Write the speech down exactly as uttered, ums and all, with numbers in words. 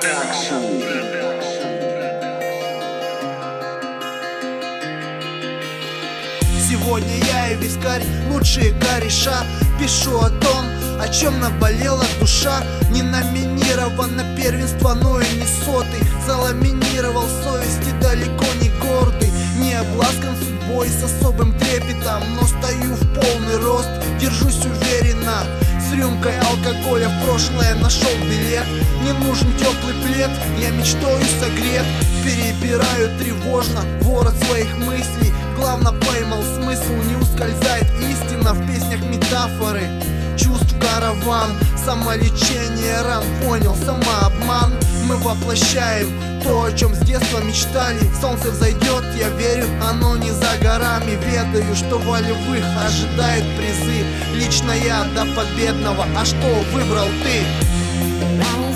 Сегодня я и вискарь, лучшие кореша. Пишу о том, о чем наболела душа. Не номинирован на первенство, но и не сотый. Заламинировал совести, далеко не гордый. Не обласкан судьбой с особым трепетом, но стою в полный рост, держусь уверенно. С рюмкой алкоголя в прошлое нашел билет. Не нужен теплый плед, я мечтою согрет. Перебираю тревожно ворот своих мыслей. Главное поймал смысл, не ускользает истина. В песнях метафоры, чувств караван. Самолечение ран, понял, самообман. Мы воплощаем то, о чем с детства мечтали. Солнце взойдет, я верю, оно не за горами. Ведаю, что волевых ожидают призы. Лично я до победного, а что выбрал ты?